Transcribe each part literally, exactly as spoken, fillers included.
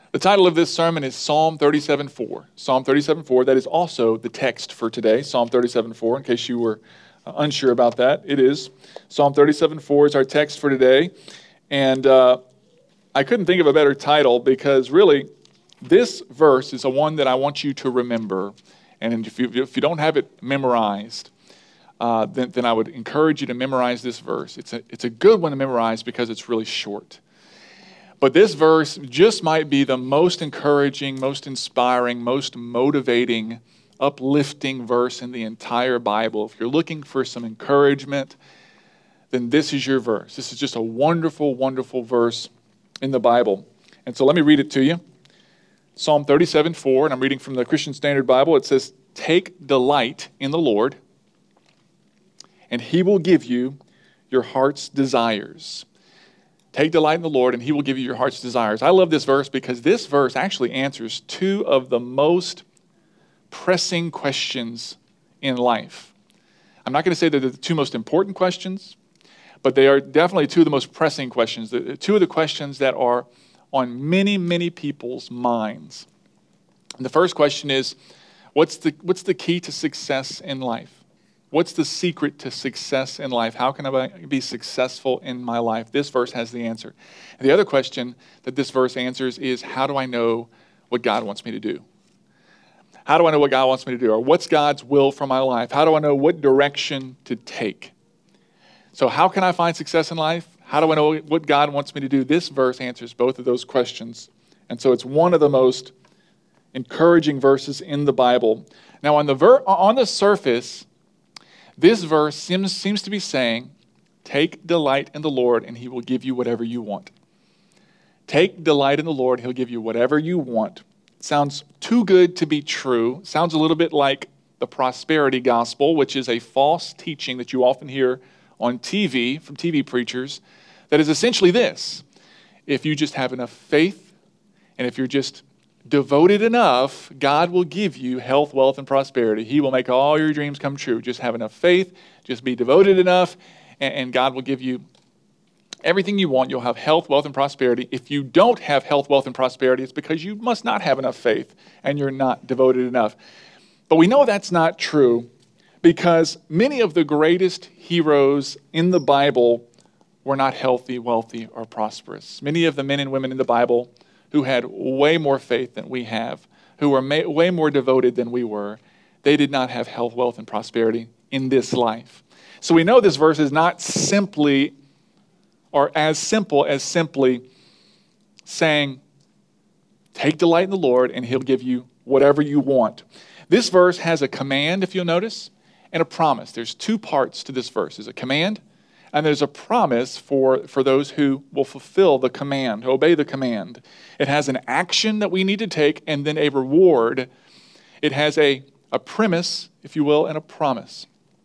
The title of this sermon is Psalm thirty-seven four. Psalm thirty-seven four, that is also the text for today, Psalm thirty-seven four, in case you were uh, unsure about that. It is. Psalm thirty-seven four is our text for today. And uh, I couldn't think of a better title because really, this verse is a one that I want you to remember. And if you, if you don't have it memorized, uh, then, then I would encourage you to memorize this verse. It's a, it's a good one to memorize because it's really short. But this verse just might be the most encouraging, most inspiring, most motivating, uplifting verse in the entire Bible. If you're looking for some encouragement, then this is your verse. This is just a wonderful, wonderful verse in the Bible. And so let me read it to you. Psalm thirty-seven four, and I'm reading from the Christian Standard Bible. It says, "Take delight in the Lord, and He will give you your heart's desires." Take delight in the Lord, and He will give you your heart's desires. I love this verse because this verse actually answers two of the most pressing questions in life. I'm not going to say they're the two most important questions, but they are definitely two of the most pressing questions. The, two of the questions that are on many, many people's minds. And the first question is, what's the, what's the key to success in life? What's the secret to success in life? How can I be successful in my life? This verse has the answer. And the other question that this verse answers is, how do I know what God wants me to do? How do I know what God wants me to do? Or what's God's will for my life? How do I know what direction to take? So how can I find success in life? How do I know what God wants me to do? This verse answers both of those questions. And so it's one of the most encouraging verses in the Bible. Now on the ver- on the surface, this verse seems, seems to be saying, take delight in the Lord and He will give you whatever you want. Take delight in the Lord, He'll give you whatever you want. It sounds too good to be true. It sounds a little bit like the prosperity gospel, which is a false teaching that you often hear on T V from T V preachers, that is essentially this: if you just have enough faith and if you're just devoted enough, God will give you health, wealth, and prosperity. He will make all your dreams come true. Just have enough faith, just be devoted enough, and, and God will give you everything you want. You'll have health, wealth, and prosperity. If you don't have health, wealth, and prosperity, it's because you must not have enough faith and you're not devoted enough. But we know that's not true because many of the greatest heroes in the Bible were not healthy, wealthy, or prosperous. Many of the men and women in the Bible who had way more faith than we have, who were may, way more devoted than we were, they did not have health, wealth, and prosperity in this life. So we know this verse is not simply, or as simple as simply saying, take delight in the Lord and He'll give you whatever you want. This verse has a command, if you'll notice, and a promise. There's two parts to this verse. There's a command, and there's a promise for, for those who will fulfill the command, obey the command. It has an action that we need to take and then a reward. It has a, a premise, if you will, and a promise.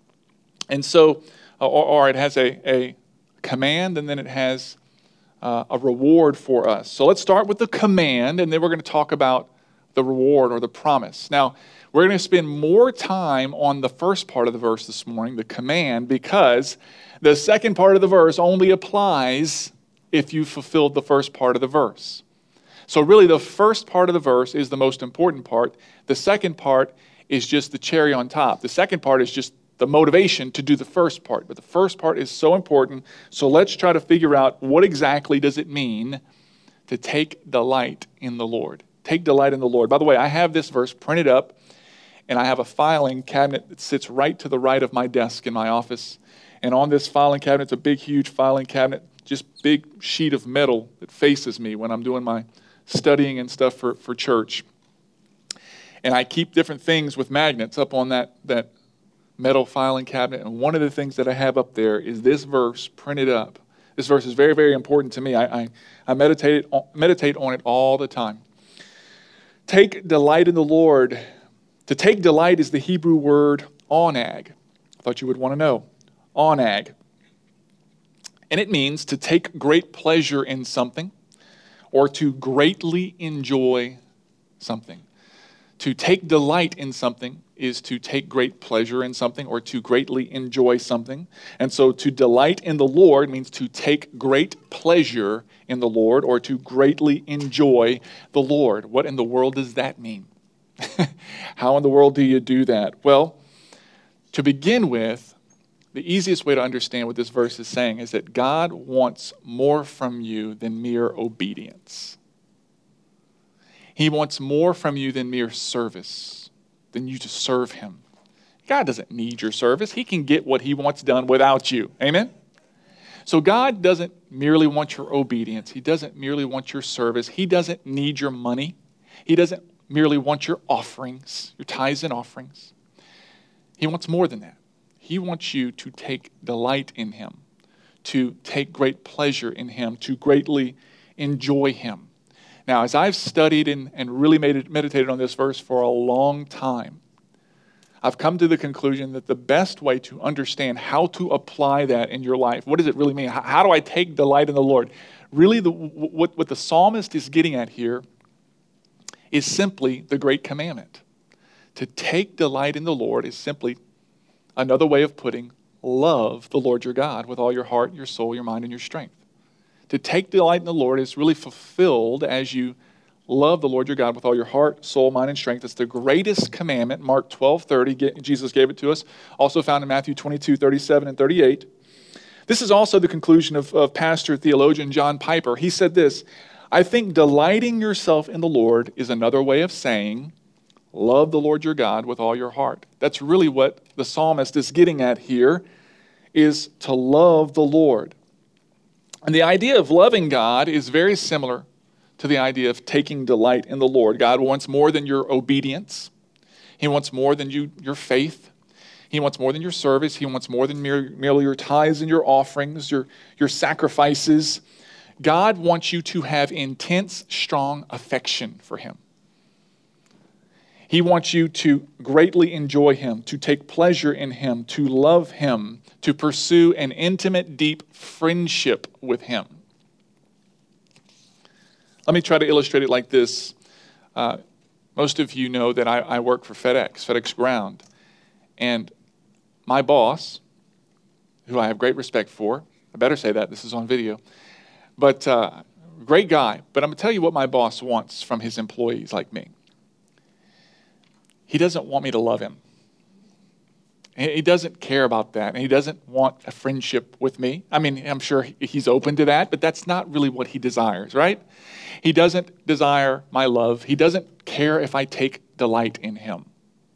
And so, or, or it has a, a command and then it has uh, a reward for us. So let's start with the command and then we're going to talk about the reward or the promise. Now, we're going to spend more time on the first part of the verse this morning, the command, because the second part of the verse only applies if you fulfilled the first part of the verse. So really the first part of the verse is the most important part. The second part is just the cherry on top. The second part is just the motivation to do the first part. But the first part is so important. So let's try to figure out what exactly does it mean to take delight in the Lord. Take delight in the Lord. By the way, I have this verse printed up and I have a filing cabinet that sits right to the right of my desk in my office. And on this filing cabinet, it's a big, huge filing cabinet, just big sheet of metal that faces me when I'm doing my studying and stuff for, for church. And I keep different things with magnets up on that, that metal filing cabinet. And one of the things that I have up there is this verse printed up. This verse is very, very important to me. I, I, I meditate, meditate on it all the time. Take delight in the Lord. To take delight is the Hebrew word onag. I thought you would want to know. Onag. And it means to take great pleasure in something or to greatly enjoy something. To take delight in something is to take great pleasure in something or to greatly enjoy something. And so to delight in the Lord means to take great pleasure in the Lord or to greatly enjoy the Lord. What in the world does that mean? How in the world do you do that? Well, to begin with, the easiest way to understand what this verse is saying is that God wants more from you than mere obedience. He wants more from you than mere service, than you to serve him. God doesn't need your service. He can get what he wants done without you. Amen? So God doesn't merely want your obedience. He doesn't merely want your service. He doesn't need your money. He doesn't merely want your offerings, your tithes and offerings. He wants more than that. He wants you to take delight in him, to take great pleasure in him, to greatly enjoy him. Now, as I've studied and, and really made, meditated on this verse for a long time, I've come to the conclusion that the best way to understand how to apply that in your life, what does it really mean? How, how do I take delight in the Lord? Really, the, what, what the psalmist is getting at here is simply the great commandment. To take delight in the Lord is simply another way of putting love the Lord your God with all your heart, your soul, your mind, and your strength. To take delight in the Lord is really fulfilled as you love the Lord your God with all your heart, soul, mind, and strength. It's the greatest commandment. Mark twelve thirty, Jesus gave it to us. Also found in Matthew twenty-two thirty-seven and thirty-eight. This is also the conclusion of, of pastor theologian John Piper. He said this, I think delighting yourself in the Lord is another way of saying, love the Lord your God with all your heart. That's really what the psalmist is getting at here, is to love the Lord. And the idea of loving God is very similar to the idea of taking delight in the Lord. God wants more than your obedience. He wants more than you, your faith. He wants more than your service. He wants more than mere, merely your tithes and your offerings, your, your sacrifices. God wants you to have intense, strong affection for him. He wants you to greatly enjoy him, to take pleasure in him, to love him, to pursue an intimate, deep friendship with him. Let me try to illustrate it like this. Uh, most of you know that I, I work for FedEx, FedEx Ground. And my boss, who I have great respect for, I better say that, this is on video, but uh, great guy. But I'm going to tell you what my boss wants from his employees like me. He doesn't want me to love him. He doesn't care about that. And he doesn't want a friendship with me. I mean, I'm sure he's open to that, but that's not really what he desires, right? He doesn't desire my love. He doesn't care if I take delight in him.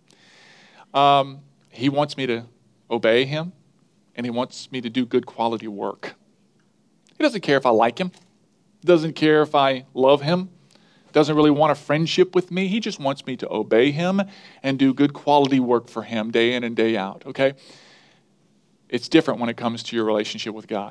Um, he wants me to obey him, and he wants me to do good quality work. He doesn't care if I like him. He doesn't care if I love him. Doesn't really want a friendship with me. He just wants me to obey him and do good quality work for him day in and day out, okay? It's different when it comes to your relationship with God.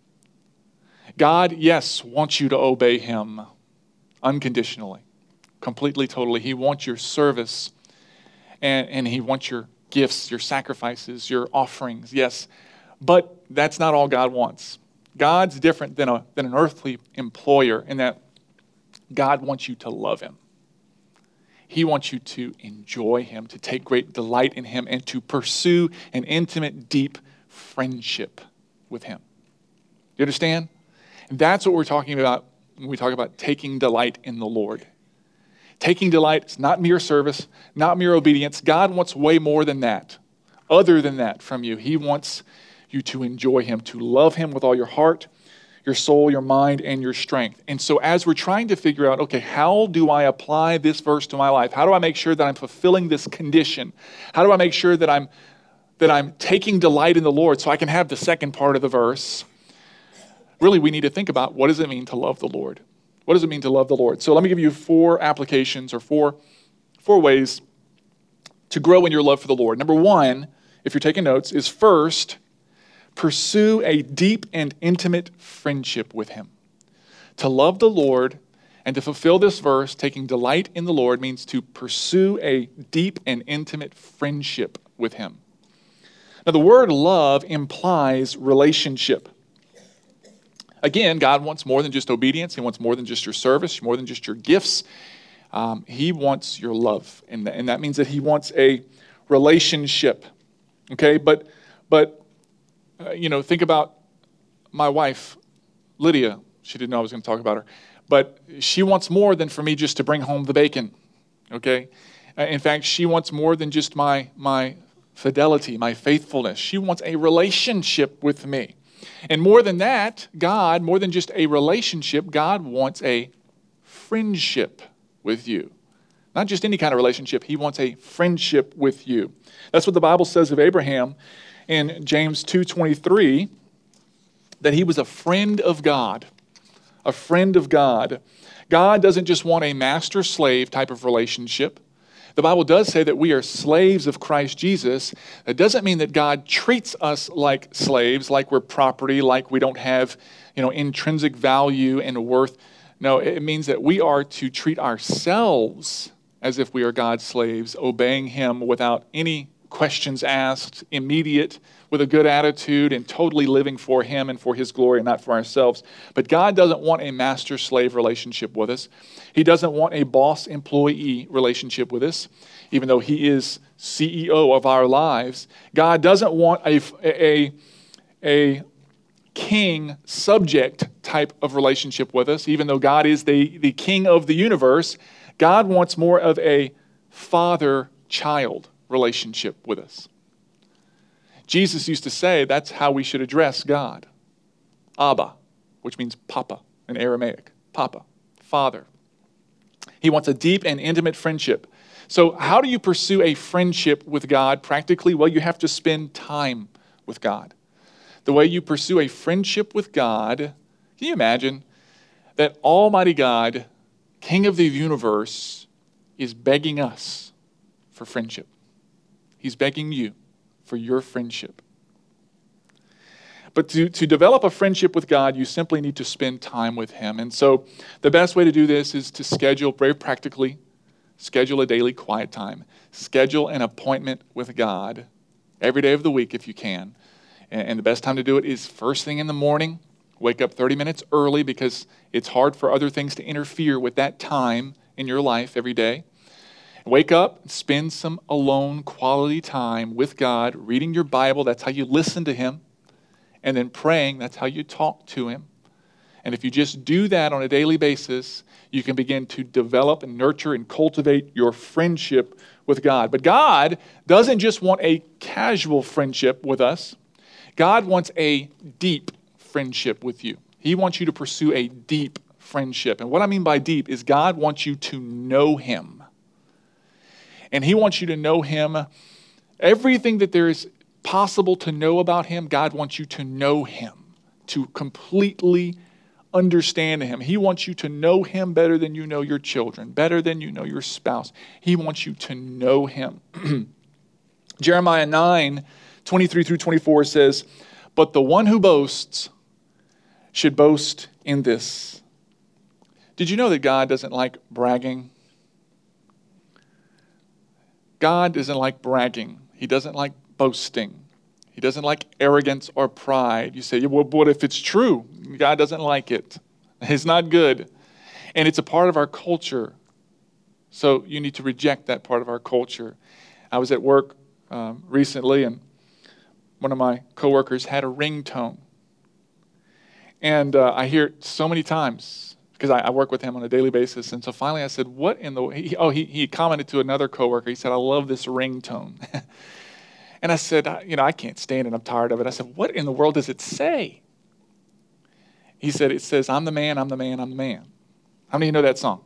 God, yes, wants you to obey him unconditionally, completely, totally. He wants your service, and, and he wants your gifts, your sacrifices, your offerings, yes. But that's not all God wants. God's different than, a, than an earthly employer in that God wants you to love him. He wants you to enjoy him, to take great delight in him, and to pursue an intimate, deep friendship with him. You understand? And that's what we're talking about when we talk about taking delight in the Lord. Taking delight is not mere service, not mere obedience. God wants way more than that, other than that from you. He wants you to enjoy him, to love him with all your heart, your soul, your mind, and your strength. And so as we're trying to figure out, okay, how do I apply this verse to my life? How do I make sure that I'm fulfilling this condition? How do I make sure that I'm that I'm taking delight in the Lord so I can have the second part of the verse? Really, we need to think about, what does it mean to love the Lord? What does it mean to love the Lord? So let me give you four applications or four, four ways to grow in your love for the Lord. Number one, if you're taking notes, is first, pursue a deep and intimate friendship with him. To love the Lord and to fulfill this verse, taking delight in the Lord, means to pursue a deep and intimate friendship with him. Now, the word love implies relationship. Again, God wants more than just obedience. He wants more than just your service, more than just your gifts. Um, he wants your love. And, and that means that he wants a relationship. Okay, but, but uh, you know, think about my wife, Lydia. She didn't know I was going to talk about her. But she wants more than for me just to bring home the bacon. Okay? Uh, in fact, she wants more than just my, my fidelity, my faithfulness. She wants a relationship with me. And more than that, God, more than just a relationship, God wants a friendship with you. Not just any kind of relationship. He wants a friendship with you. That's what the Bible says of Abraham in James two twenty-three, that he was a friend of God. A friend of God. God doesn't just want a master-slave type of relationship. The Bible does say that we are slaves of Christ Jesus. It doesn't mean that God treats us like slaves, like we're property, like we don't have, you know, intrinsic value and worth. No, it means that we are to treat ourselves as if we are God's slaves, obeying Him without any questions asked, immediate, with a good attitude, and totally living for Him and for His glory and not for ourselves. But God doesn't want a master-slave relationship with us. He doesn't want a boss-employee relationship with us, even though He is C E O of our lives. God doesn't want a, a, a king-subject type of relationship with us, even though God is the, the king of the universe. God wants more of a father-child relationship with us. Jesus used to say that's how we should address God. Abba, which means Papa in Aramaic. Papa, Father. He wants a deep and intimate friendship. So how do you pursue a friendship with God practically? Well, you have to spend time with God. The way you pursue a friendship with God, can you imagine that Almighty God, King of the universe, is begging us for friendship? He's begging you for your friendship. But to, to develop a friendship with God, you simply need to spend time with Him. And so the best way to do this is to schedule, very practically, schedule a daily quiet time. Schedule an appointment with God every day of the week if you can. And, and the best time to do it is first thing in the morning. Wake up thirty minutes early because it's hard for other things to interfere with that time in your life every day. Wake up, spend some alone quality time with God, reading your Bible. That's how you listen to Him. And then praying, that's how you talk to Him. And if you just do that on a daily basis, you can begin to develop and nurture and cultivate your friendship with God. But God doesn't just want a casual friendship with us. God wants a deep friendship with you. He wants you to pursue a deep friendship. And what I mean by deep is God wants you to know Him. And He wants you to know Him. Everything that there is possible to know about Him, God wants you to know Him, to completely understand Him. He wants you to know Him better than you know your children, better than you know your spouse. He wants you to know Him. Jeremiah nine, twenty-three through twenty-four says, "But the one who boasts should boast in this." Did you know that God doesn't like bragging? God doesn't like bragging. He doesn't like boasting. He doesn't like arrogance or pride. You say, well, what if it's true? God doesn't like it. It's not good. And it's a part of our culture. So you need to reject that part of our culture. I was at work um, recently, and one of my coworkers had a ringtone. And uh, I hear it so many times, because I, I work with him on a daily basis. And so finally I said, what in the... He, oh, he, he commented to another coworker. He said, I love this ringtone. And I said, I, you know, I can't stand it. I'm tired of it. I said, what in the world does it say? He said, it says, I'm the man, I'm the man, I'm the man. How many of you know that song?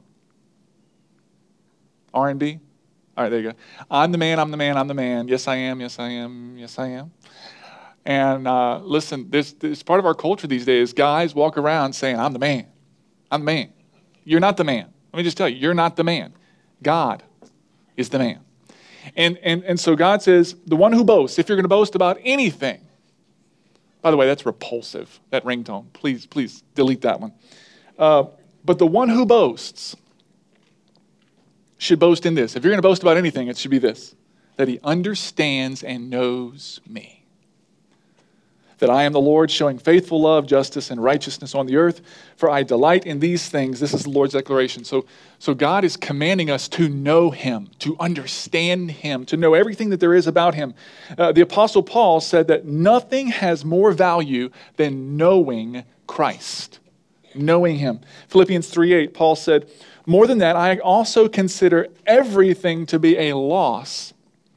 R and B? All right, there you go. I'm the man, I'm the man, I'm the man. Yes, I am, yes, I am, yes, I am. And uh, listen, this, this part of our culture these days. Guys walk around saying, I'm the man. I'm the man. You're not the man. Let me just tell you, you're not the man. God is the man. And, and, and so God says, the one who boasts, if you're going to boast about anything, by the way, that's repulsive, that ringtone. Please, please delete that one. Uh, but the one who boasts should boast in this. If you're going to boast about anything, it should be this, that he understands and knows me. that I am the Lord, showing faithful love, justice, and righteousness on the earth, for I delight in these things. This is the Lord's declaration. So, so God is commanding us to know him, to understand him, to know everything that there is about him. Uh, the Apostle Paul said that nothing has more value than knowing Christ, knowing him. Philippians three eight, Paul said, more than that, I also consider everything to be a loss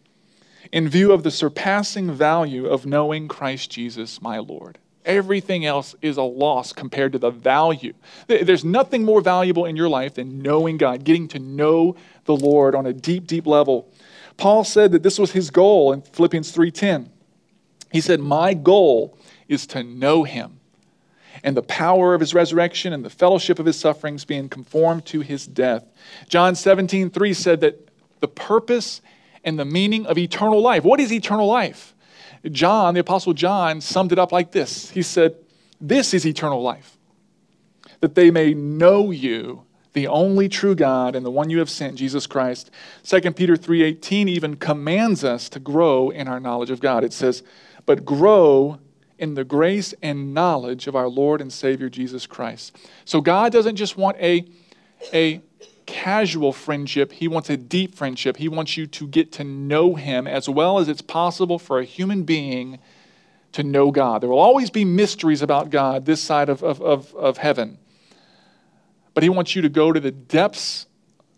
in view of the surpassing value of knowing Christ Jesus, my Lord. Everything else is a loss compared to the value. There's nothing more valuable in your life than knowing God, getting to know the Lord on a deep, deep level. Paul said that this was his goal in Philippians three ten. He said, my goal is to know him and the power of his resurrection and the fellowship of his sufferings, being conformed to his death. John seventeen three said that the purpose and the meaning of eternal life. What is eternal life? John, the Apostle John, summed it up like this. He said, this is eternal life, that they may know you, the only true God, and the one you have sent, Jesus Christ. Second Peter three eighteen even commands us to grow in our knowledge of God. It says, but grow in the grace and knowledge of our Lord and Savior, Jesus Christ. So God doesn't just want a, a casual friendship. He wants a deep friendship. He wants you to get to know him as well as it's possible for a human being to know God. There will always be mysteries about God this side of, of, of, of heaven. But he wants you to go to the depths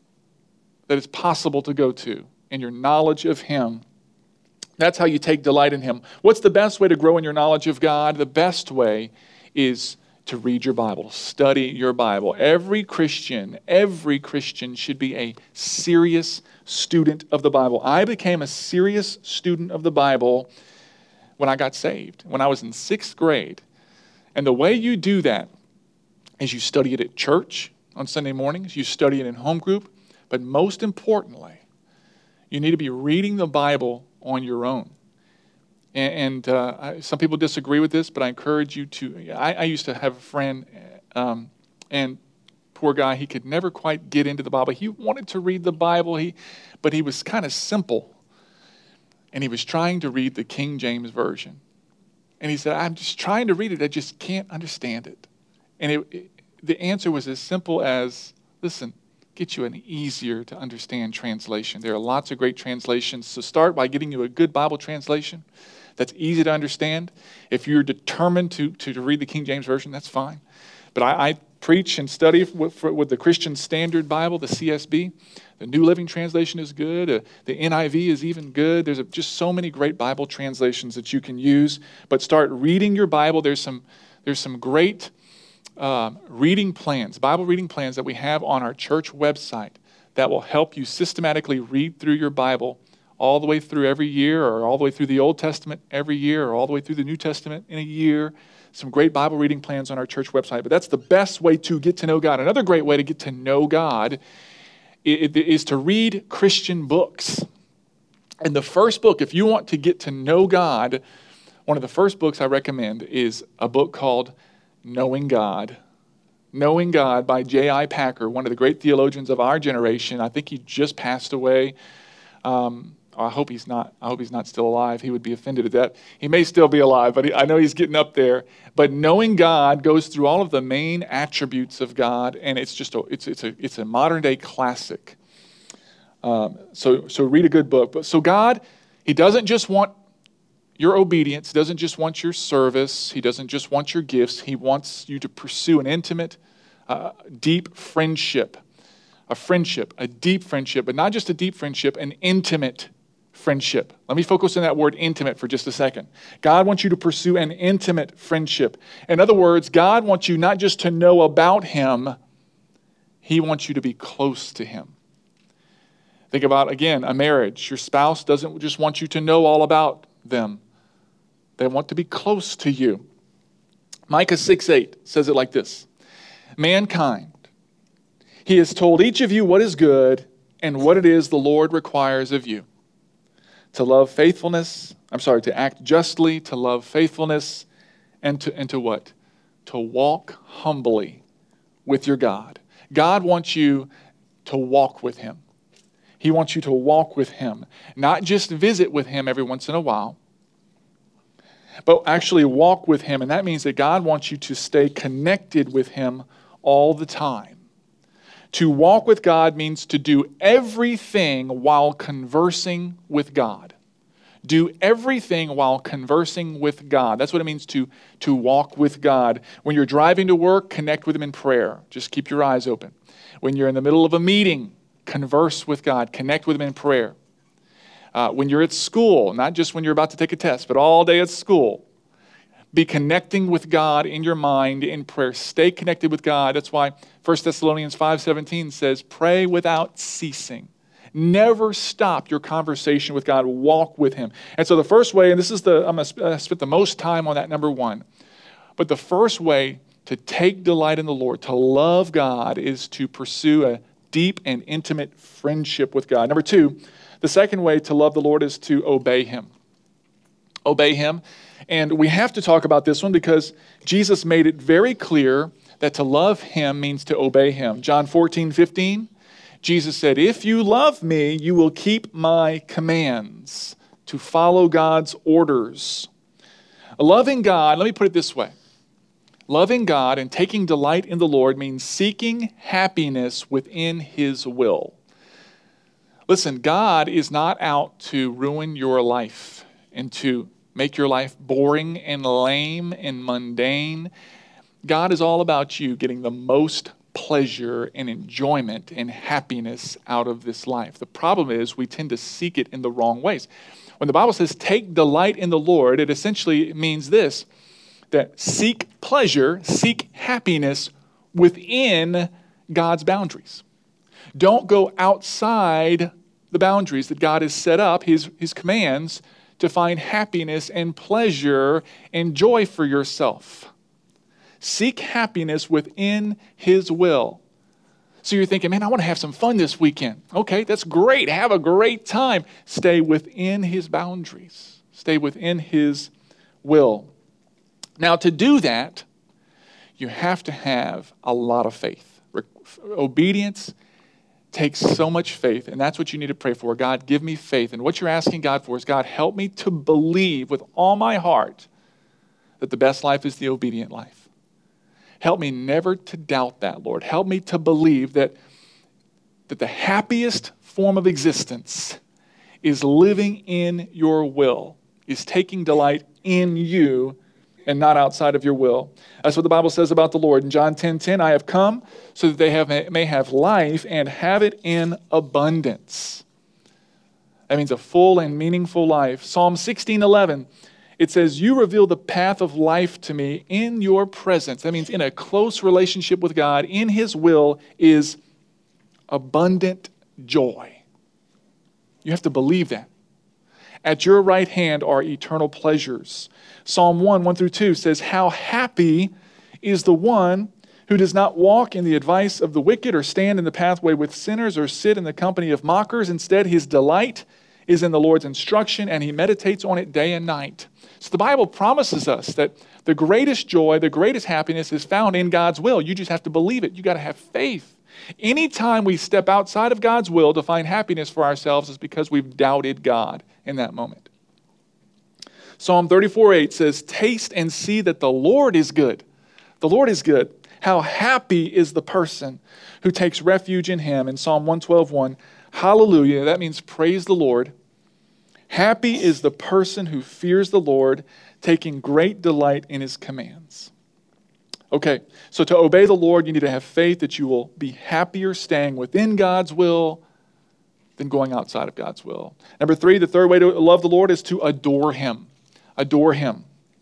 that it's possible to go to in your knowledge of him. That's how you take delight in him. What's the best way to grow in your knowledge of God? The best way is to read your Bible, study your Bible. Every Christian, every Christian should be a serious student of the Bible. I became a serious student of the Bible when I got saved, when I was in sixth grade. And the way you do that is you study it at church on Sunday mornings, you study it in home group, but most importantly, you need to be reading the Bible on your own. And uh, some people disagree with this, but I encourage you to. I, I used to have a friend, um, and poor guy, he could never quite get into the Bible. He wanted to read the Bible, he, but he was kind of simple. And he was trying to read the King James Version. And he said, I'm just trying to read it, I just can't understand it. And it, it, the answer was as simple as, listen, get you an easier to understand translation. There are lots of great translations. So start by getting you a good Bible translation that's easy to understand. If you're determined to, to, to read the King James Version, that's fine. But I, I preach and study with, with the Christian Standard Bible, the C S B. The New Living Translation is good. Uh, the N I V is even good. There's a, just so many great Bible translations that you can use. But start reading your Bible. There's some, there's some great um, reading plans, Bible reading plans that we have on our church website that will help you systematically read through your Bible all the way through every year, or all the way through the Old Testament every year, or all the way through the New Testament in a year. Some great Bible reading plans on our church website. But that's the best way to get to know God. Another great way to get to know God is to read Christian books. And the first book, if you want to get to know God, one of the first books I recommend is a book called Knowing God. Knowing God by J I Packer, one of the great theologians of our generation. I think he just passed away. Um, I hope he's not. I hope he's not still alive. He would be offended at that. He may still be alive, but he, I know he's getting up there. But Knowing God goes through all of the main attributes of God, and it's just a it's it's a it's a modern day classic. Um, so so read a good book. But so God, he doesn't just want your obedience. He doesn't just want your service. He doesn't just want your gifts. He wants you to pursue an intimate, uh, deep friendship, a friendship, a deep friendship, but not just a deep friendship, an intimate friendship. Let me focus on that word intimate for just a second. God wants you to pursue an intimate friendship. In other words, God wants you not just to know about him, he wants you to be close to him. Think about, again, a marriage. Your spouse doesn't just want you to know all about them. They want to be close to you. Micah six eight says it like this. Mankind, he has told each of you what is good and what it is the Lord requires of you. To love faithfulness, I'm sorry, to act justly, to love faithfulness, and to, and to what? To walk humbly with your God. God wants you to walk with him. He wants you to walk with him, not just visit with him every once in a while. but actually walk with him. And that means that God wants you to stay connected with him all the time. To walk with God means to do everything while conversing with God. Do everything while conversing with God. That's what it means to, to walk with God. When you're driving to work, connect with him in prayer. Just keep your eyes open. When you're in the middle of a meeting, converse with God. Connect with him in prayer. Uh, when you're at school, not just when you're about to take a test, but all day at school, be connecting with God in your mind in prayer. Stay connected with God. That's why First Thessalonians five seventeen says, pray without ceasing. Never stop your conversation with God. Walk with him. And so the first way, and this is the, I'm going to spend the most time on that, number one. But the first way to take delight in the Lord, to love God, is to pursue a deep and intimate friendship with God. Number two, the second way to love the Lord is to obey him. Obey him. And we have to talk about this one because Jesus made it very clear that to love him means to obey him. John fourteen fifteen, Jesus said, if you love me, you will keep my commands, to follow God's orders. Loving God, let me put it this way. Loving God and taking delight in the Lord means seeking happiness within his will. Listen, God is not out to ruin your life and to make your life boring and lame and mundane. God is all about you getting the most pleasure and enjoyment and happiness out of this life. The problem is we tend to seek it in the wrong ways. When the Bible says take delight in the Lord, it essentially means this, that seek pleasure, seek happiness within God's boundaries. Don't go outside the boundaries that God has set up, his, his commands, to find happiness and pleasure and joy for yourself. Seek happiness within his will. So you're thinking, man, I want to have some fun this weekend. Okay, that's great. Have a great time. Stay within his boundaries. Stay within his will. Now, to do that, you have to have a lot of faith. Obedience takes so much faith, and that's what you need to pray for. God, give me faith. And what you're asking God for is, God, help me to believe with all my heart that the best life is the obedient life. Help me never to doubt that, Lord. Help me to believe that, that the happiest form of existence is living in your will, is taking delight in you and not outside of your will. That's what the Bible says about the Lord. In John ten ten, I have come so that they have, may have life and have it in abundance. That means a full and meaningful life. Psalm sixteen eleven, it says, you reveal the path of life to me in your presence. That means in a close relationship with God, in his will is abundant joy. You have to believe that. At your right hand are eternal pleasures. Psalm one, one through two says, how happy is the one who does not walk in the advice of the wicked or stand in the pathway with sinners or sit in the company of mockers. Instead, his delight is in the Lord's instruction and he meditates on it day and night. So the Bible promises us that the greatest joy, the greatest happiness is found in God's will. You just have to believe it. You got to have faith. Anytime we step outside of God's will to find happiness for ourselves is because we've doubted God in that moment. Psalm thirty-four eight says, taste and see that the Lord is good. The Lord is good. How happy is the person who takes refuge in him. In Psalm one twelve one, hallelujah, that means praise the Lord. Happy is the person who fears the Lord, taking great delight in his commands. Okay, so to obey the Lord, you need to have faith that you will be happier staying within God's will than going outside of God's will. Number three, the third way to love the Lord is to adore him. Adore him.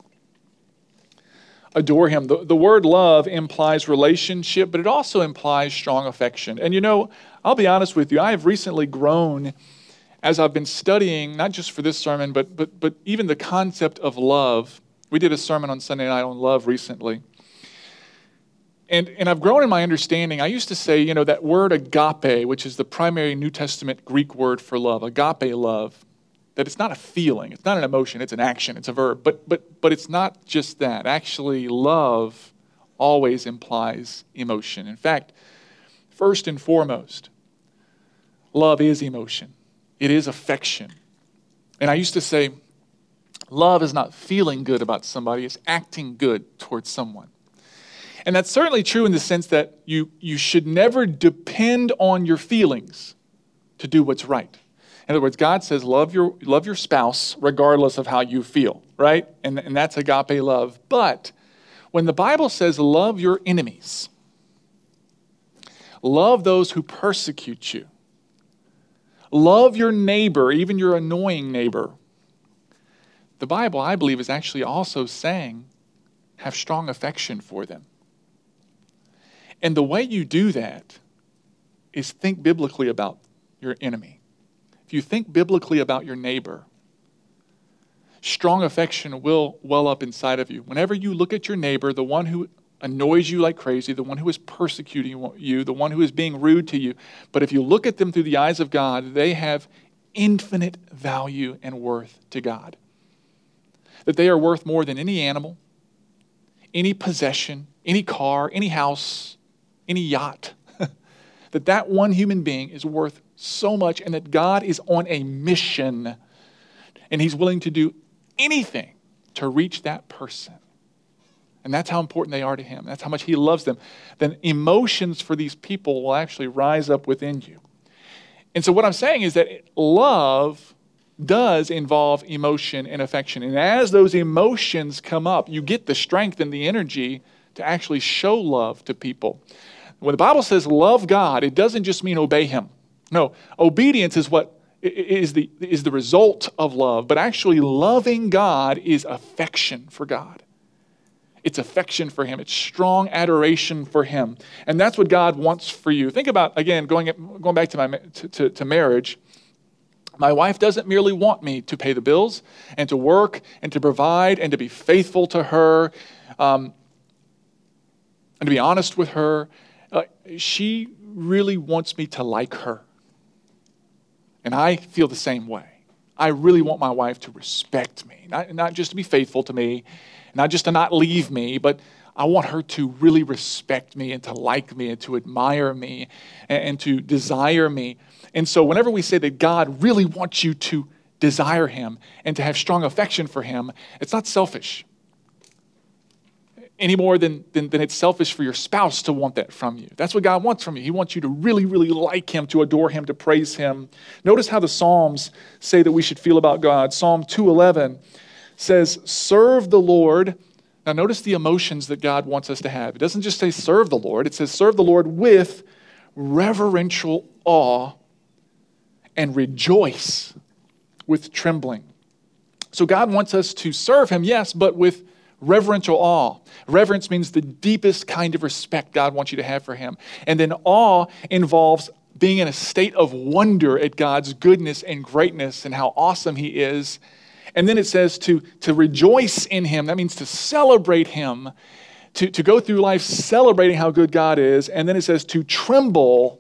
Adore him. The, the word love implies relationship, but it also implies strong affection. And you know, I'll be honest with you, I have recently grown as I've been studying, not just for this sermon, but but but even the concept of love. We did a sermon on Sunday night on love recently. And, and I've grown in my understanding. I used to say, you know, that word agape, which is the primary New Testament Greek word for love, agape love, that it's not a feeling, it's not an emotion, it's an action, it's a verb. But but but it's not just that. Actually, love always implies emotion. In fact, first and foremost, love is emotion. It is affection. And I used to say, Love is not feeling good about somebody, it's acting good towards someone. And that's certainly true in the sense that you, you should never depend on your feelings to do what's right. In other words, God says, love your, love your spouse regardless of how you feel, right? And, and that's agape love. But when the Bible says, love your enemies, love those who persecute you, love your neighbor, even your annoying neighbor, the Bible, I believe, is actually also saying, have strong affection for them. And the way you do that is think biblically about your enemy. If you think biblically about your neighbor, strong affection will well up inside of you. Whenever you look at your neighbor, the one who annoys you like crazy, the one who is persecuting you, the one who is being rude to you, but if you look at them through the eyes of God, they have infinite value and worth to God. That they are worth more than any animal, any possession, any car, any house, any yacht. That that one human being is worth so much, and that God is on a mission and he's willing to do anything to reach that person. And that's how important they are to him. That's how much he loves them. Then emotions for these people will actually rise up within you. And so what I'm saying is that love does involve emotion and affection. And as those emotions come up, you get the strength and the energy to actually show love to people. When the Bible says love God, it doesn't just mean obey him. No, obedience is what is the, is the result of love. But actually loving God is affection for God. It's affection for him. It's strong adoration for him. And that's what God wants for you. Think about, again, going, going back to, my, to, to, to marriage. My wife doesn't merely want me to pay the bills and to work and to provide and to be faithful to her um, and to be honest with her. Uh, she really wants me to like her. And I feel the same way. I really want my wife to respect me, not, not just to be faithful to me, not just to not leave me, but I want her to really respect me and to like me and to admire me and, and to desire me. And so whenever we say that God really wants you to desire him and to have strong affection for him, it's not selfish any more than, than, than it's selfish for your spouse to want that from you. That's what God wants from you. He wants you to really, really like him, to adore him, to praise him. Notice how the Psalms say that we should feel about God. Psalm two eleven says, serve the Lord. Now notice the emotions that God wants us to have. It doesn't just say serve the Lord. It says serve the Lord with reverential awe and rejoice with trembling. So God wants us to serve him, yes, but with reverential awe. Reverence means the deepest kind of respect God wants you to have for him. And then awe involves being in a state of wonder at God's goodness and greatness and how awesome he is. And then it says to, to rejoice in him. That means to celebrate him, to, to go through life celebrating how good God is. And then it says to tremble.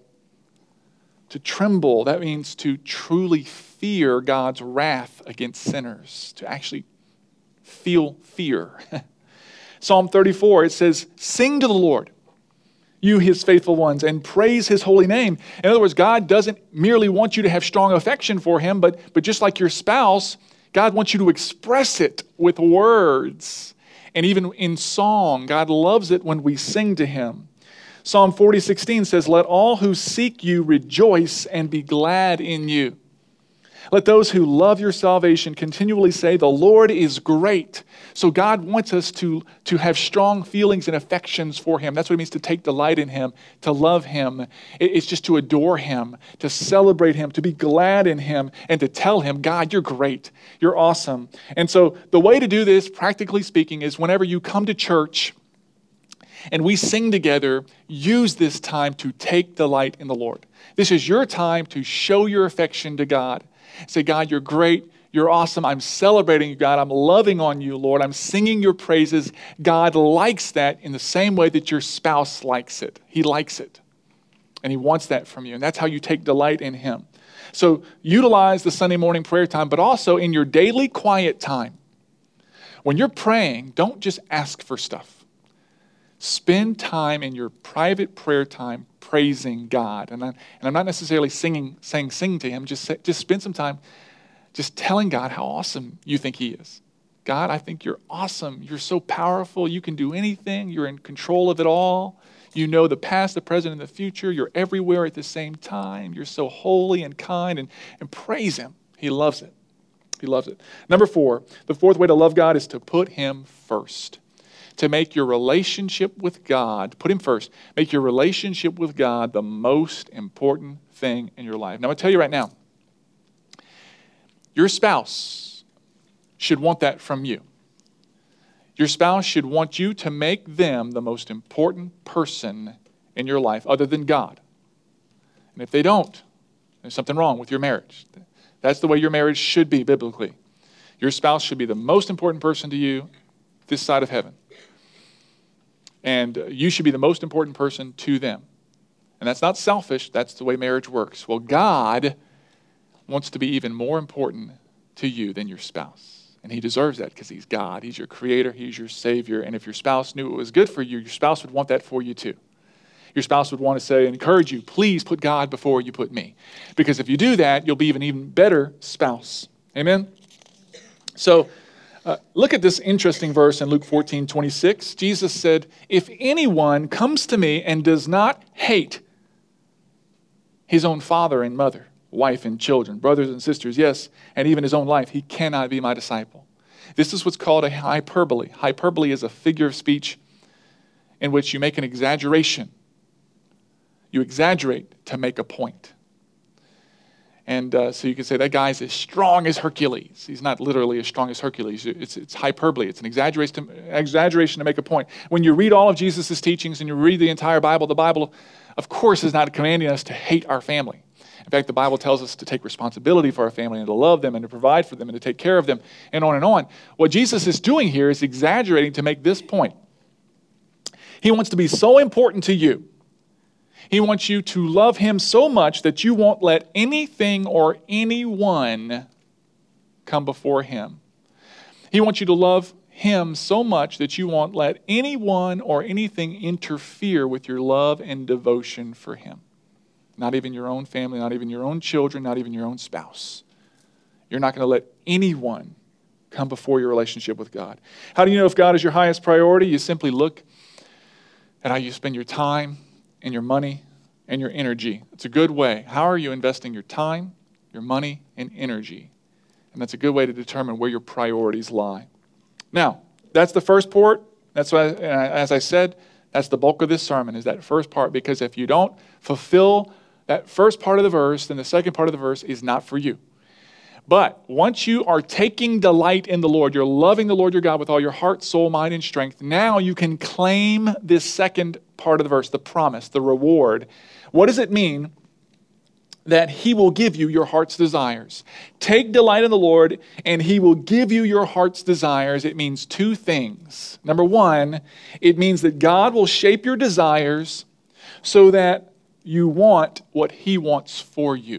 To tremble, that means to truly fear God's wrath against sinners, to actually feel fear. Psalm thirty-four, it says, sing to the Lord, you his faithful ones, and praise his holy name. In other words, God doesn't merely want you to have strong affection for him, but, but just like your spouse, God wants you to express it with words. And even in song, God loves it when we sing to him. Psalm forty sixteen says, let all who seek you rejoice and be glad in you. Let those who love your salvation continually say, the Lord is great. So God wants us to, to have strong feelings and affections for him. That's what it means to take delight in him, to love him. It's just to adore him, to celebrate him, to be glad in him, and to tell him, God, you're great. You're awesome. And so the way to do this, practically speaking, is whenever you come to church and we sing together, use this time to take delight in the Lord. This is your time to show your affection to God. Say, God, you're great. You're awesome. I'm celebrating you, God. I'm loving on you, Lord. I'm singing your praises. God likes that in the same way that your spouse likes it. He likes it. And he wants that from you. And that's how you take delight in him. So utilize the Sunday morning prayer time, but also in your daily quiet time. When you're praying, don't just ask for stuff. Spend time in your private prayer time praising God. And, I, and I'm not necessarily singing, saying sing to him. Just, say, just spend some time just telling God how awesome you think he is. God, I think you're awesome. You're so powerful. You can do anything. You're in control of it all. You know the past, the present, and the future. You're everywhere at the same time. You're so holy and kind, and, and praise him. He loves it. He loves it. Number four, the fourth way to love God is to put him first. To make your relationship with God, put him first, make your relationship with God the most important thing in your life. Now, I'm going to tell you right now, your spouse should want that from you. Your spouse should want you to make them the most important person in your life other than God. And if they don't, there's something wrong with your marriage. That's the way your marriage should be biblically. Your spouse should be the most important person to you this side of heaven. And you should be the most important person to them. And that's not selfish. That's the way marriage works. Well, God wants to be even more important to you than your spouse. And he deserves that because he's God. He's your creator. He's your savior. And if your spouse knew it was good for you, your spouse would want that for you too. Your spouse would want to say and encourage you, please put God before you put me. Because if you do that, you'll be an even better spouse. Amen? So uh, look at this interesting verse in Luke fourteen twenty-six. Jesus said, if anyone comes to me and does not hate his own father and mother, wife and children, brothers and sisters, yes, and even his own life, he cannot be my disciple. This is what's called a hyperbole. Hyperbole is a figure of speech in which you make an exaggeration. You exaggerate to make a point. And uh, so you can say, that guy's as strong as Hercules. He's not literally as strong as Hercules. It's, it's hyperbole. It's an exaggeration to, exaggeration to make a point. When you read all of Jesus' teachings and you read the entire Bible, the Bible, of course, is not commanding us to hate our family. In fact, the Bible tells us to take responsibility for our family and to love them and to provide for them and to take care of them and on and on. What Jesus is doing here is exaggerating to make this point. He wants to be so important to you. He wants you to love him so much that you won't let anything or anyone come before him. He wants you to love him so much that you won't let anyone or anything interfere with your love and devotion for him. Not even your own family, not even your own children, not even your own spouse. You're not going to let anyone come before your relationship with God. How do you know if God is your highest priority? You simply look at how you spend your time and your money and your energy. It's a good way. How are you investing your time, your money, and energy? And that's a good way to determine where your priorities lie. Now, that's the first part. That's why, as I said, that's the bulk of this sermon, is that first part, because if you don't fulfill that first part of the verse, then the second part of the verse is not for you. But once you are taking delight in the Lord, you're loving the Lord your God with all your heart, soul, mind, and strength, now you can claim this second part of the verse, the promise, the reward. What does it mean that he will give you your heart's desires? Take delight in the Lord, and he will give you your heart's desires. It means two things. Number one, it means that God will shape your desires so that you want what he wants for you.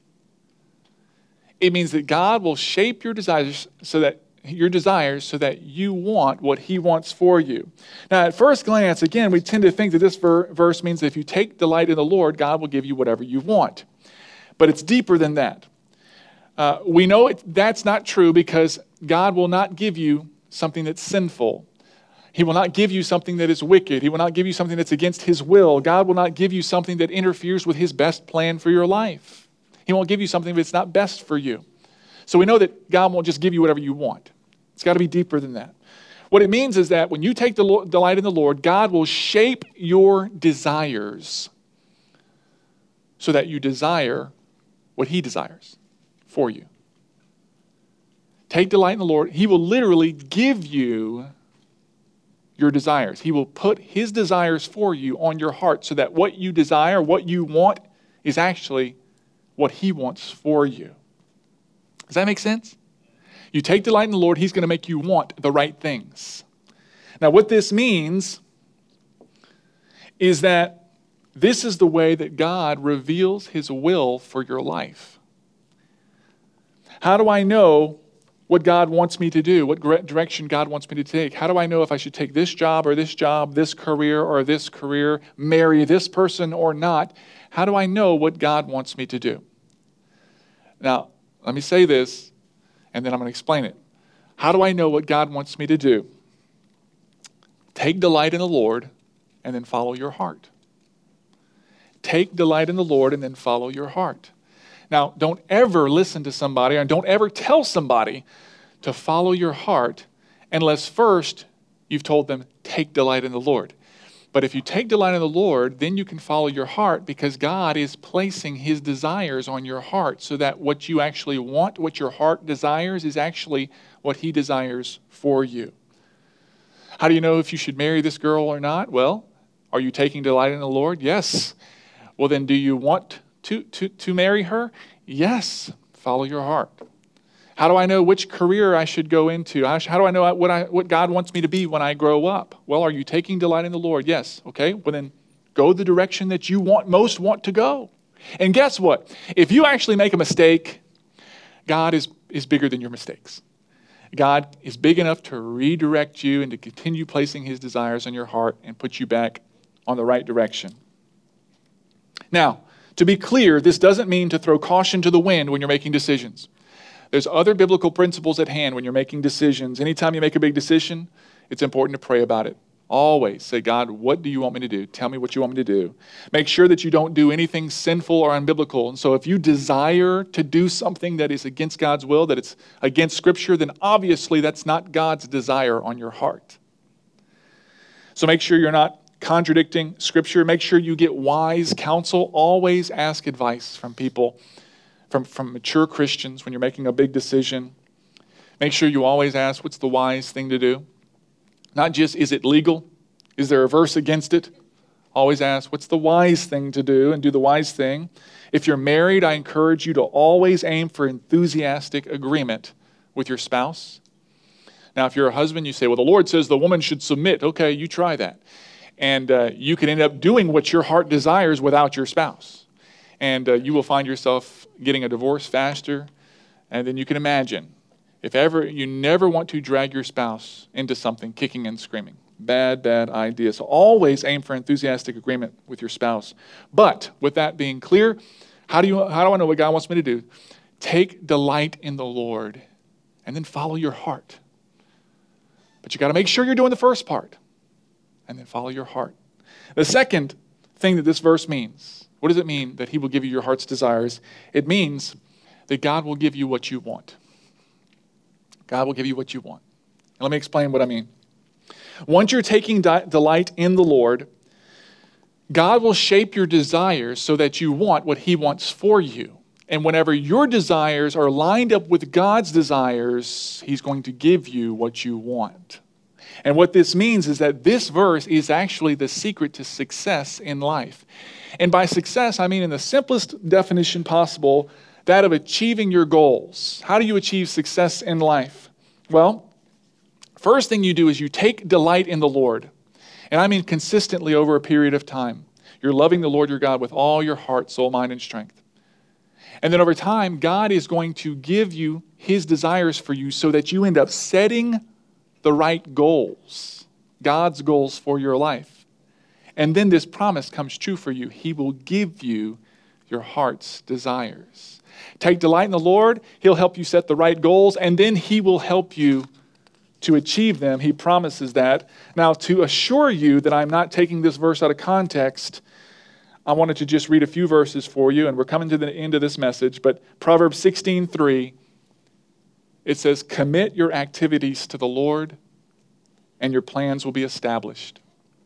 It means that God will shape your desires so that your desires so that you want what he wants for you. Now, at first glance, again, we tend to think that this ver- verse means that if you take delight in the Lord, God will give you whatever you want. But it's deeper than that. Uh, we know it, that's not true because God will not give you something that's sinful. He will not give you something that is wicked. He will not give you something that's against his will. God will not give you something that interferes with his best plan for your life. He won't give you something that's not best for you. So we know that God won't just give you whatever you want. It's got to be deeper than that. What it means is that when you take the Lord, delight in the Lord, God will shape your desires so that you desire what he desires for you. Take delight in the Lord. He will literally give you your desires. He will put his desires for you on your heart so that what you desire, what you want, is actually what he wants for you. Does that make sense? You take delight in the Lord, he's going to make you want the right things. Now, what this means is that this is the way that God reveals his will for your life. How do I know what God wants me to do, what direction God wants me to take? How do I know if I should take this job or this job, this career or this career, marry this person or not? How do I know what God wants me to do? Now, let me say this, and then I'm going to explain it. How do I know what God wants me to do? Take delight in the Lord and then follow your heart. Take delight in the Lord and then follow your heart. Now, don't ever listen to somebody and don't ever tell somebody to follow your heart unless first you've told them, take delight in the Lord. But if you take delight in the Lord, then you can follow your heart because God is placing his desires on your heart so that what you actually want, what your heart desires, is actually what he desires for you. How do you know if you should marry this girl or not? Well, are you taking delight in the Lord? Yes. Well, then do you want to, to, to marry her? Yes. Follow your heart. How do I know which career I should go into? How do I know what, I, what God wants me to be when I grow up? Well, are you taking delight in the Lord? Yes. Okay. Well, then go the direction that you want most want to go. And guess what? If you actually make a mistake, God is, is bigger than your mistakes. God is big enough to redirect you and to continue placing his desires on your heart and put you back on the right direction. Now, to be clear, this doesn't mean to throw caution to the wind when you're making decisions. There's other biblical principles at hand when you're making decisions. Anytime you make a big decision, it's important to pray about it. Always say, God, what do you want me to do? Tell me what you want me to do. Make sure that you don't do anything sinful or unbiblical. And so if you desire to do something that is against God's will, that it's against Scripture, then obviously that's not God's desire on your heart. So make sure you're not contradicting Scripture. Make sure you get wise counsel. Always ask advice from people, from, from mature Christians when you're making a big decision. Make sure you always ask, what's the wise thing to do? Not just, is it legal? Is there a verse against it? Always ask, what's the wise thing to do? And do the wise thing. If you're married, I encourage you to always aim for enthusiastic agreement with your spouse. Now, if you're a husband, you say, well, the Lord says the woman should submit. Okay, you try that. And uh, you can end up doing what your heart desires without your spouse. And uh, you will find yourself getting a divorce faster. And then you can imagine, if ever, you never want to drag your spouse into something kicking and screaming. Bad, bad idea. So always aim for enthusiastic agreement with your spouse. But with that being clear, how do you how do I know what God wants me to do? Take delight in the Lord and then follow your heart. But you got to make sure you're doing the first part and then follow your heart. The second thing that this verse means, what does it mean that he will give you your heart's desires? It means that God will give you what you want. God will give you what you want. And let me explain what I mean. Once you're taking di- delight in the Lord, God will shape your desires so that you want what he wants for you. And whenever your desires are lined up with God's desires, he's going to give you what you want. And what this means is that this verse is actually the secret to success in life. And by success, I mean in the simplest definition possible, that of achieving your goals. How do you achieve success in life? Well, first thing you do is you take delight in the Lord. And I mean consistently over a period of time. You're loving the Lord your God with all your heart, soul, mind, and strength. And then over time, God is going to give you his desires for you so that you end up setting the right goals, God's goals for your life. And then this promise comes true for you. He will give you your heart's desires. Take delight in the Lord. He'll help you set the right goals, and then he will help you to achieve them. He promises that. Now, to assure you that I'm not taking this verse out of context, I wanted to just read a few verses for you, and we're coming to the end of this message, but Proverbs sixteen three, it says, commit your activities to the Lord, and your plans will be established.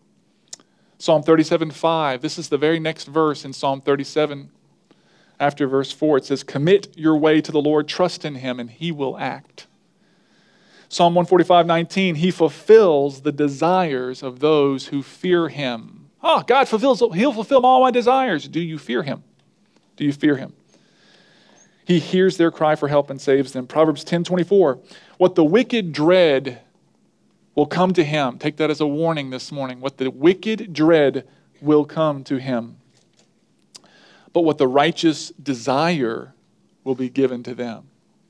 Psalm thirty-seven five, this is the very next verse in Psalm thirty-seven. After verse four, it says, commit your way to the Lord, trust in him, and he will act. Psalm one forty-five nineteen, he fulfills the desires of those who fear him. Oh, God fulfills, he'll fulfill all my desires. Do you fear him? Do you fear him? He hears their cry for help and saves them. Proverbs ten twenty-four, what the wicked dread will come to him. Take that as a warning this morning. What the wicked dread will come to him. But what the righteous desire will be given to them.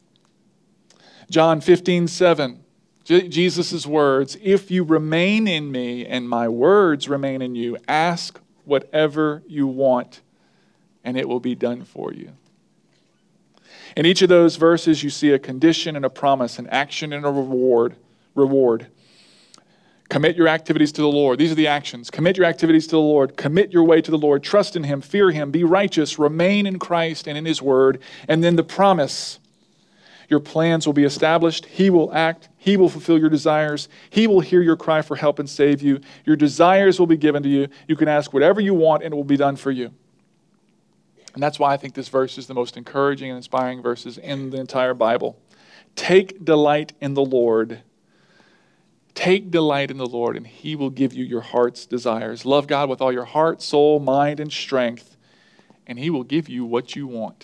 John fifteen seven, J- Jesus' words, if you remain in me and my words remain in you, ask whatever you want and it will be done for you. In each of those verses, you see a condition and a promise, an action and a reward. Reward. Commit your activities to the Lord. These are the actions. Commit your activities to the Lord. Commit your way to the Lord. Trust in Him. Fear Him. Be righteous. Remain in Christ and in His Word. And then the promise. Your plans will be established. He will act. He will fulfill your desires. He will hear your cry for help and save you. Your desires will be given to you. You can ask whatever you want and it will be done for you. And that's why I think this verse is the most encouraging and inspiring verses in the entire Bible. Take delight in the Lord. Take delight in the Lord, and He will give you your heart's desires. Love God with all your heart, soul, mind, and strength, and He will give you what you want.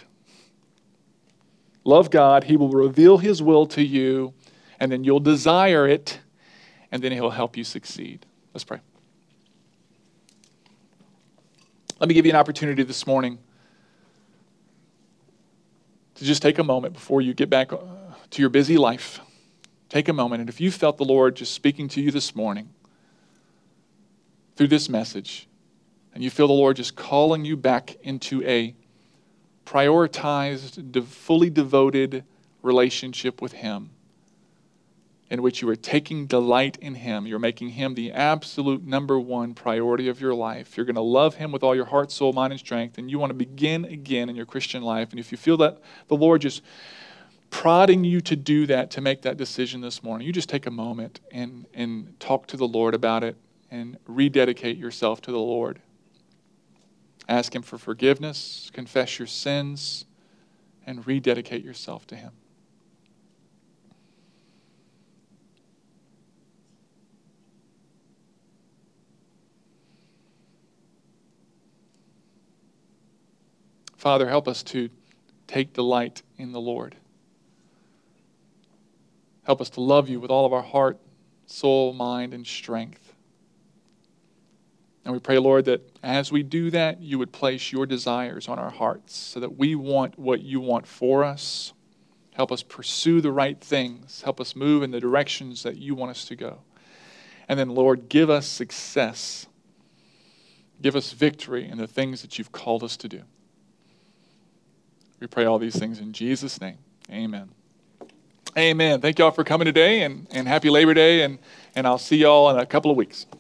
Love God. He will reveal His will to you, and then you'll desire it, and then He'll help you succeed. Let's pray. Let me give you an opportunity this morning to just take a moment before you get back to your busy life. Take a moment, and if you felt the Lord just speaking to you this morning through this message, and you feel the Lord just calling you back into a prioritized, fully devoted relationship with Him, in which you are taking delight in Him. You're making Him the absolute number one priority of your life. You're going to love Him with all your heart, soul, mind, and strength, and you want to begin again in your Christian life. And if you feel that the Lord just prodding you to do that, to make that decision this morning, you just take a moment and, and talk to the Lord about it and rededicate yourself to the Lord. Ask Him for forgiveness, confess your sins, and rededicate yourself to Him. Father, help us to take delight in the Lord. Help us to love You with all of our heart, soul, mind, and strength. And we pray, Lord, that as we do that, You would place Your desires on our hearts so that we want what You want for us. Help us pursue the right things. Help us move in the directions that You want us to go. And then, Lord, give us success. Give us victory in the things that You've called us to do. We pray all these things in Jesus' name. Amen. Amen. Thank y'all for coming today, and, and happy Labor Day, and, and I'll see y'all in a couple of weeks.